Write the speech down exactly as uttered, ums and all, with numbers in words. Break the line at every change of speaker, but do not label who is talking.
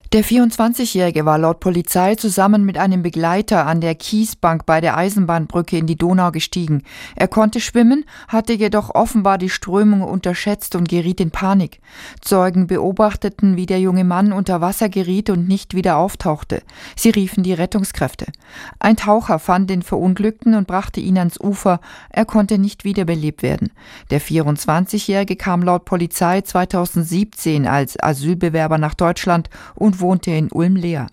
Der vierundzwanzigjährige war laut Polizei zusammen mit einem Begleiter an der Kiesbank bei der Eisenbahnbrücke in die Donau gestiegen. Er konnte schwimmen, hatte jedoch offenbar die Strömung unterschätzt und geriet in Panik. Zeugen beobachteten, wie der junge Mann unter Wasser geriet und nicht wieder auftauchte. Sie riefen die Rettungskräfte. Ein Taucher fand den Verunglückten und brachte ihn ans Ufer. Er konnte nicht wiederbelebt werden. Der vierundzwanzigjährige kam laut Polizei zweitausendsiebzehn als Asylbewerber nach Deutschland und wohnte in Ulm-Leer.